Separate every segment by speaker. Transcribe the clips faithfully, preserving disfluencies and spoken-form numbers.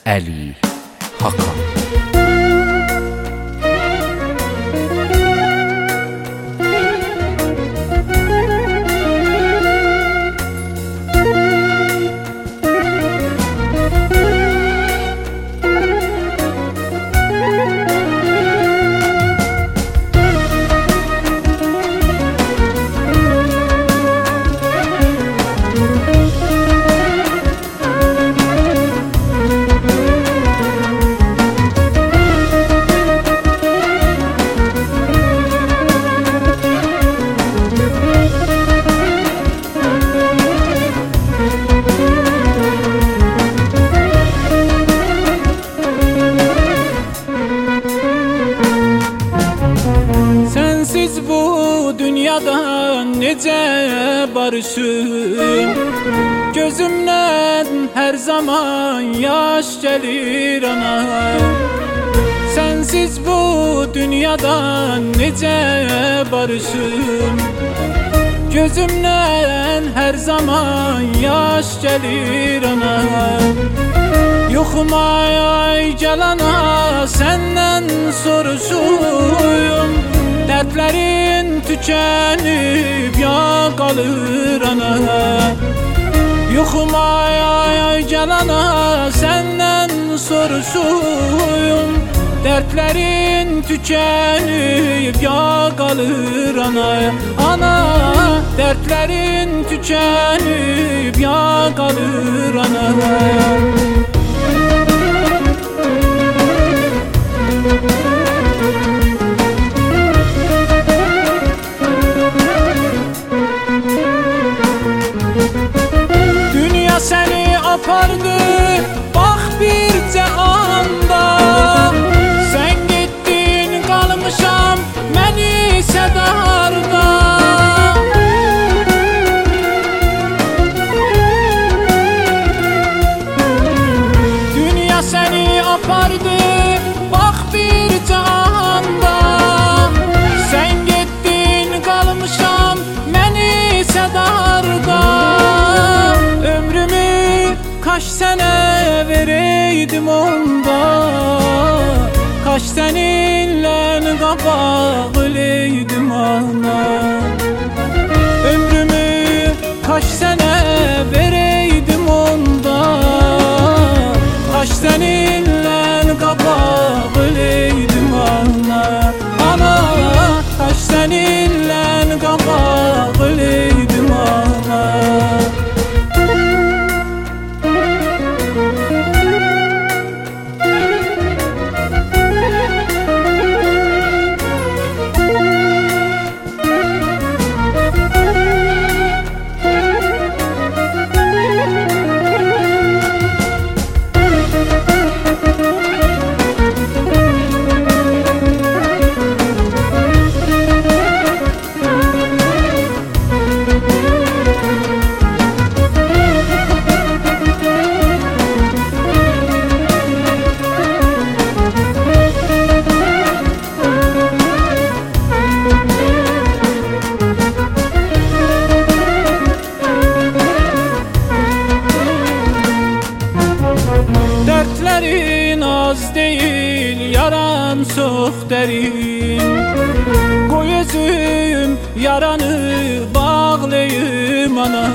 Speaker 1: Əli Hakan.
Speaker 2: Sensiz bu dünyadan nece barışım, gözümden her zaman yaş gelir ana. Sensiz bu dünyadan nece barışım, gözümden her zaman yaş gelir ana. Yoxum ay ay gel ana, senden soruşuyum. Dertlerin tükenip ya kalır ana. Yoxum ay ay ay gel ana, senden soruşuyum. Dertlerin tükenip ya kalır ana. Ana, dertlerin tükenip ya kalır ana. Dünya seni apardı, bak birce anda. Sen gittin kalmışam, mən isə darda. Dünya seni apardı, bak birce anda. Sen gittin kalmışam, mən isə darda. Kaç sene vereydim onda, kaç seninle kapağılıydım ana. Ömrümü kaç sene vereydim onda, kaç seninle kapağılıydım ana. Ana, kaç seninle kapağılıydım ana. Dertlerin az değil, yaran çok derin. Koy özüm yaranı bağlayayım ana.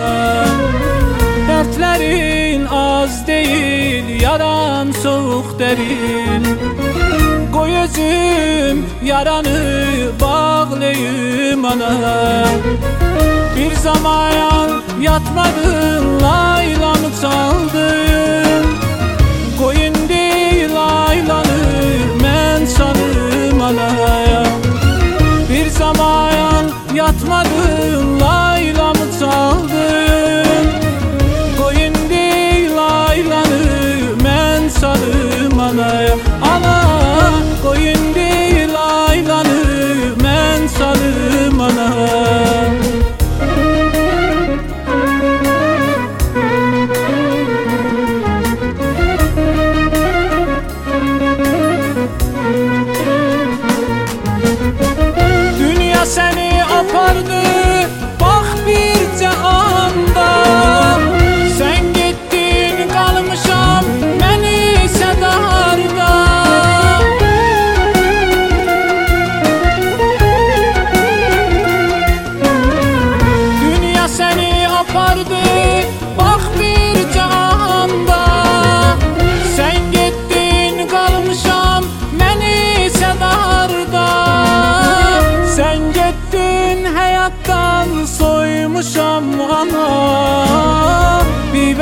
Speaker 2: Dertlerin az değil, yaran çok derin. Koy özüm yaranı bağlayayım ana. Bir zaman yatmadın, laylamı çaldın. Koyun değil aylanı, mən sanırım alaya. Bir zaman yatmadın, laylamı çaldın. Koyun değil aylanı, mən sanırım alaya. Ana, koyun değil aylanı, mən sanırım alaya.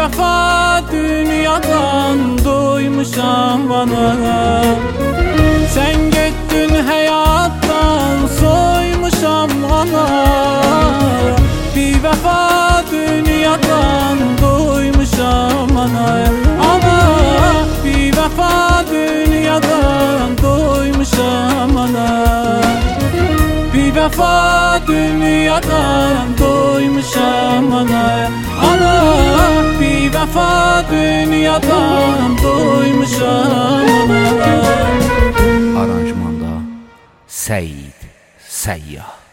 Speaker 2: vəfa dünyadan doymuşam ana. Sən getdin həyatdan soymuşam ana. Bir vəfa dünyadan doymuşam ana. Ana bir vəfa dünyadan doymuşam ana. Bir vəfa dünyadan doymuşam ana. Ana bir vəfa dünyadan doymuşam ana.
Speaker 1: Aranjmanda Səid Səyyah.